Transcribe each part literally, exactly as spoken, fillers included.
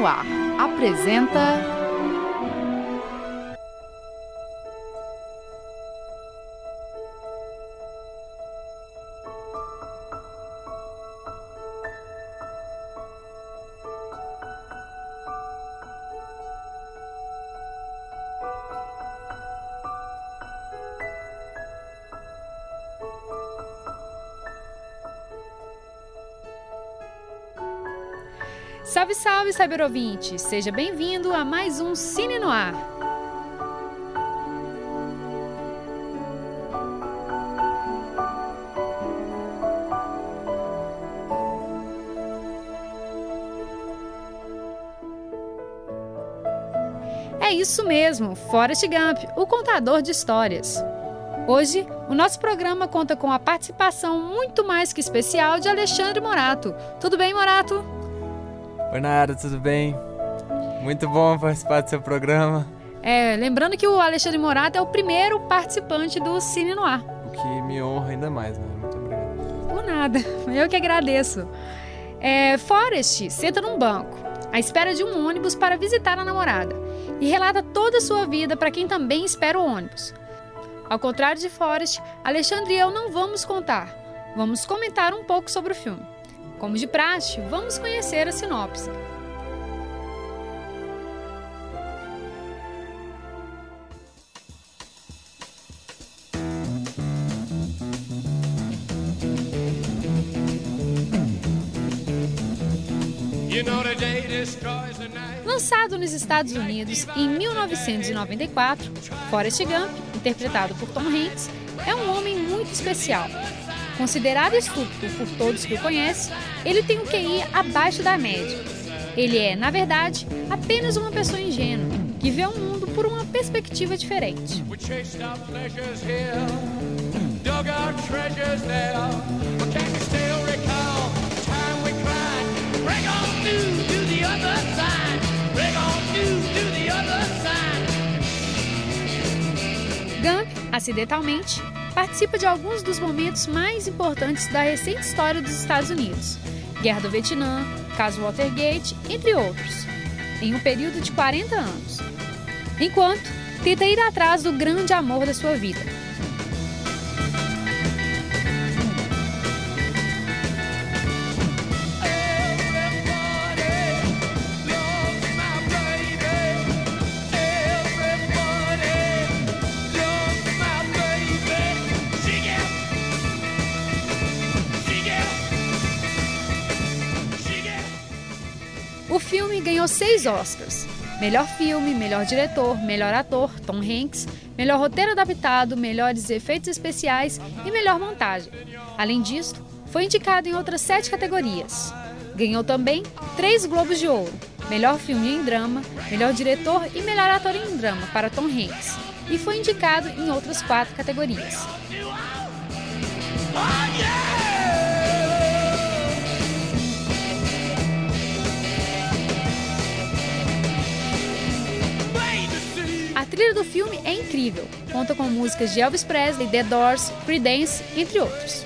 no Ar apresenta... Salve, salve, cyberouvinte! Seja bem-vindo a mais um Cine no Ar. É isso mesmo, Forrest Gump, o contador de histórias. Hoje, o nosso programa conta com a participação muito mais que especial de Alexandre Morato. Tudo bem, Morato? Oi, Nara, tudo bem? Muito bom participar do seu programa. É, lembrando que o Alexandre Morato é o primeiro participante do Cine no Ar. O que me honra ainda mais, né? Muito obrigado. Por nada, eu que agradeço. É, Forrest senta num banco, à espera de um ônibus para visitar a namorada, e relata toda a sua vida para quem também espera o ônibus. Ao contrário de Forrest, Alexandre e eu não vamos contar, vamos comentar um pouco sobre o filme. Como de praxe, vamos conhecer a sinopse. Lançado nos Estados Unidos em mil novecentos e noventa e quatro, Forrest Gump, interpretado por Tom Hanks, é um homem muito especial. Considerado estúpido por todos que o conhecem, ele tem um Q I abaixo da média. Ele é, na verdade, apenas uma pessoa ingênua, que vê o mundo por uma perspectiva diferente. Gump, acidentalmente, participa de alguns dos momentos mais importantes da recente história dos Estados Unidos, Guerra do Vietnã, caso Watergate, entre outros, em um período de quarenta anos, enquanto tenta ir atrás do grande amor da sua vida. O filme ganhou seis Oscars: melhor filme, melhor diretor, melhor ator, Tom Hanks, melhor roteiro adaptado, melhores efeitos especiais e melhor montagem. Além disso, foi indicado em outras sete categorias. Ganhou também três Globos de Ouro: melhor filme em drama, melhor diretor e melhor ator em drama para Tom Hanks. E foi indicado em outras quatro categorias. A trilha do filme é incrível, conta com músicas de Elvis Presley, The Doors, Creedence, entre outros.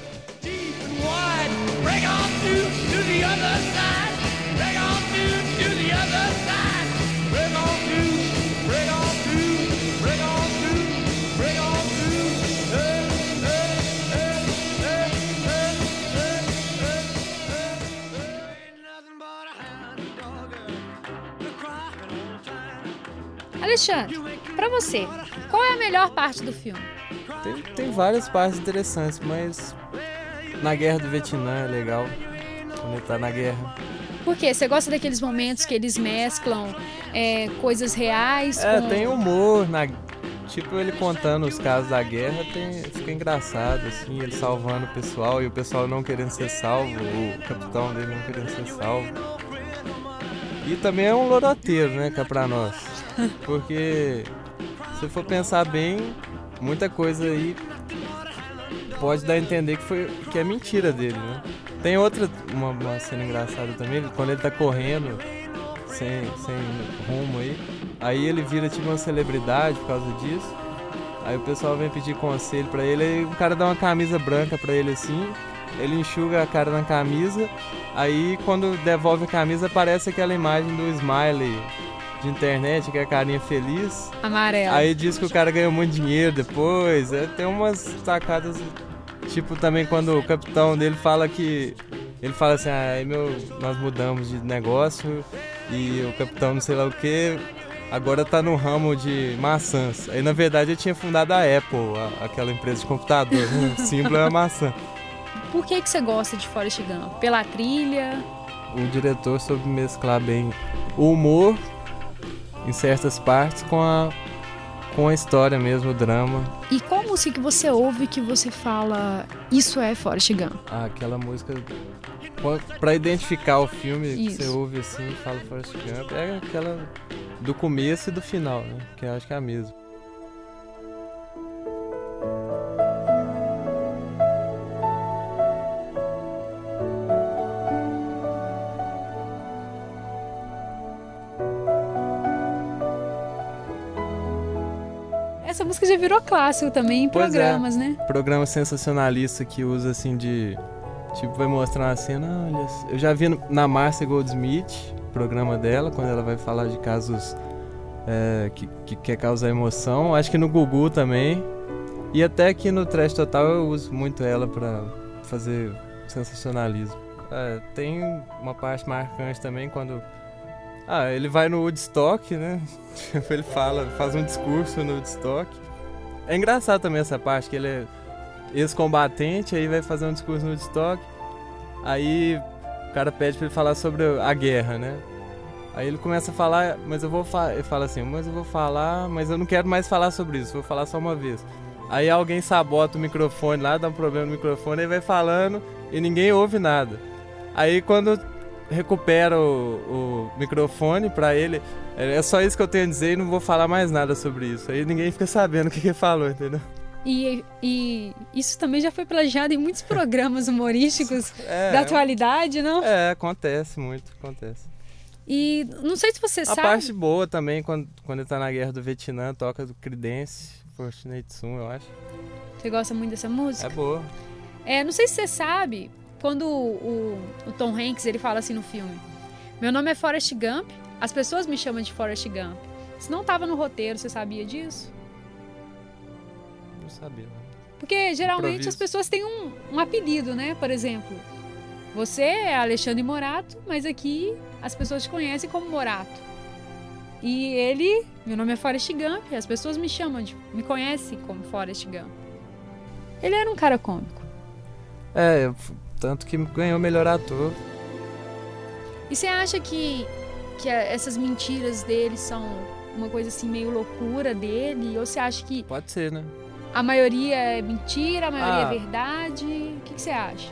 Alexandre, pra você, qual é a melhor parte do filme? Tem, tem várias partes interessantes, mas na Guerra do Vietnã é legal, quando ele tá na guerra. Por quê? Você gosta daqueles momentos que eles mesclam é, coisas reais É, com... tem humor, na, tipo ele contando os casos da guerra, tem, fica engraçado, assim, ele salvando o pessoal e o pessoal não querendo ser salvo, o capitão dele não querendo ser salvo. E também é um loroteiro, né, que é pra nós. Porque se for pensar bem, muita coisa aí pode dar a entender que, foi, que é mentira dele, né? Tem outra, uma, uma cena engraçada também, quando ele tá correndo sem, sem rumo aí, aí ele vira tipo uma celebridade por causa disso, aí o pessoal vem pedir conselho pra ele, aí o cara dá uma camisa branca pra ele assim, ele enxuga a cara na camisa, aí quando devolve a camisa aparece aquela imagem do Smiley de internet, que é a carinha feliz. Amarela. Aí diz que o cara ganhou muito dinheiro depois. É, tem umas sacadas, tipo também quando o capitão dele fala que... Ele fala assim, ah, aí meu, nós mudamos de negócio e o capitão não sei lá o que, agora tá no ramo de maçãs. Aí na verdade ele tinha fundado a Apple, a, aquela empresa de computador, né? O símbolo é a maçã. Por que, que você gosta de Forrest Gump? Pela trilha? O diretor soube mesclar bem o humor em certas partes com a, com a história mesmo, o drama. E qual música que você ouve que você fala, isso é Forrest Gump? Ah, aquela música, pra identificar o filme, isso. Que você ouve assim e fala Forrest Gump, é aquela do começo e do final, né? Que eu acho que é a mesma. Essa música já virou clássico também em pois programas, é. né? Programa sensacionalista que usa assim de... Tipo, vai mostrar uma cena, olha... Eu já vi na Marcia Goldsmith, programa dela, quando ela vai falar de casos é, que, que quer causar emoção. Acho que no Gugu também. E até aqui no Trash Total eu uso muito ela pra fazer sensacionalismo. É, tem uma parte marcante também quando... Ah, ele vai no Woodstock, né? Ele fala, faz um discurso no Woodstock. É engraçado também essa parte, que ele é ex-combatente, aí vai fazer um discurso no Woodstock. Aí o cara pede pra ele falar sobre a guerra, né? Aí ele começa a falar, mas eu vou falar... Ele fala assim, mas eu vou falar, mas eu não quero mais falar sobre isso, vou falar só uma vez. Aí alguém sabota o microfone lá, dá um problema no microfone, aí vai falando e ninguém ouve nada. Aí quando... recupera o, o microfone pra ele, é só isso que eu tenho a dizer e não vou falar mais nada sobre isso. Aí ninguém fica sabendo o que, que ele falou, entendeu? E, e isso também já foi plagiado em muitos programas humorísticos é, da atualidade, não? É, acontece muito, acontece. E não sei se você a sabe... A parte boa também, quando, quando ele tá na Guerra do Vietnã, toca do Creedence, Fortunate Son, eu acho. Você gosta muito dessa música? É boa. É, não sei se você sabe... Quando o, o, o Tom Hanks ele fala assim no filme, meu nome é Forrest Gump, as pessoas me chamam de Forrest Gump. Isso não estava no roteiro, você sabia disso? Não sabia. Não. Porque geralmente Improviso. As pessoas têm um, um apelido, né? Por exemplo, você é Alexandre Morato, mas aqui as pessoas te conhecem como Morato. E ele, meu nome é Forrest Gump, as pessoas me chamam, de, me conhecem como Forrest Gump. Ele era um cara cômico. É, eu... Tanto que ganhou o melhor ator. E você acha que, que essas mentiras dele são uma coisa assim meio loucura dele? Ou você acha que... Pode ser, né? A maioria é mentira, a maioria ah. é verdade? O que, que você acha?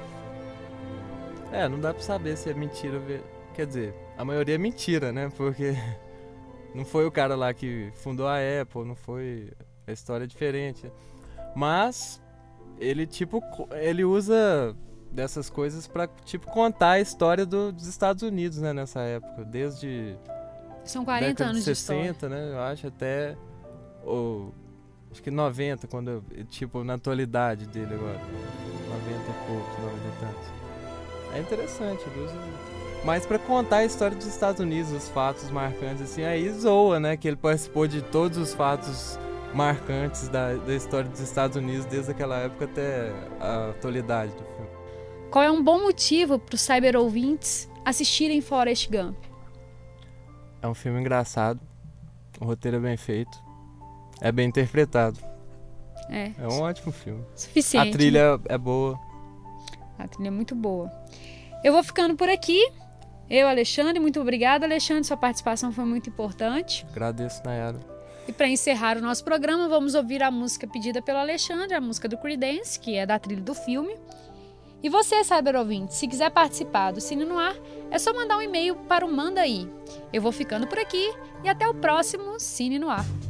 É, não dá pra saber se é mentira ou... Quer dizer, a maioria é mentira, né? Porque não foi o cara lá que fundou a Apple, não foi... A história é diferente. Mas ele, tipo, ele usa... dessas coisas pra, tipo, contar a história do, dos Estados Unidos, né, nessa época, desde são quarenta anos de sessenta, né, eu acho, até o, acho que noventa, quando, tipo, na atualidade dele agora, noventa e poucos, noventa e tantos. É interessante, ele usa mais pra contar a história dos Estados Unidos, os fatos marcantes, assim, aí zoa, né, que ele participou de todos os fatos marcantes da, da história dos Estados Unidos, desde aquela época até a atualidade do filme. Qual é um bom motivo para os cyber-ouvintes assistirem Forrest Gump? É um filme engraçado, o roteiro é bem feito, é bem interpretado. É, é um ótimo filme. Suficiente. A trilha é boa. A trilha é muito boa. Eu vou ficando por aqui. Eu, Alexandre, muito obrigada, Alexandre, sua participação foi muito importante. Agradeço, Nayara. E para encerrar o nosso programa, vamos ouvir a música pedida pelo Alexandre, a música do Creedence, que é da trilha do filme. E você, cyber ouvinte, se quiser participar do Cine no Ar, é só mandar um e-mail para o Manda Aí. Eu vou ficando por aqui e até o próximo Cine no Ar.